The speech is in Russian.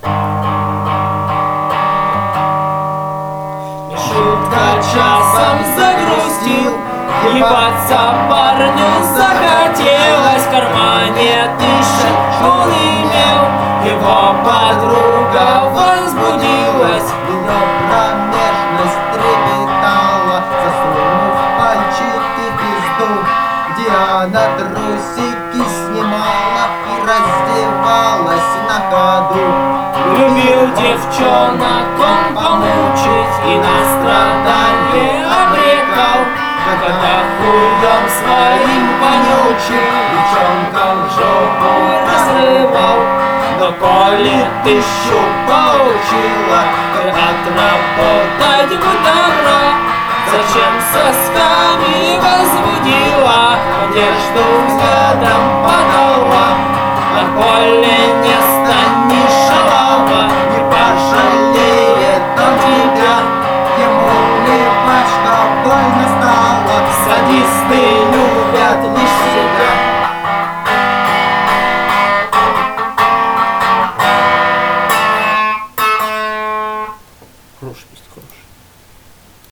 Шутка часом загрустил, ебаться парню захотелось. В кармане тысяч он имел, его подруга возбудилась. Ее промежность трепетала, засунув пальчики в пизду, где она трусики снимала и раздевалась на ходу. Любил девчонок он помучить и на страдания обрекал, когда хуем своим вонючим девчонкам жопу разрывал. Но коли тысячу получила, ты отработать бы добра. Зачем сосками возбудила, одежду взглядом подала? А коли не станешь шалава, не пожалеет он тебя. Ему плевать, что больно стало, Садисты любят лишь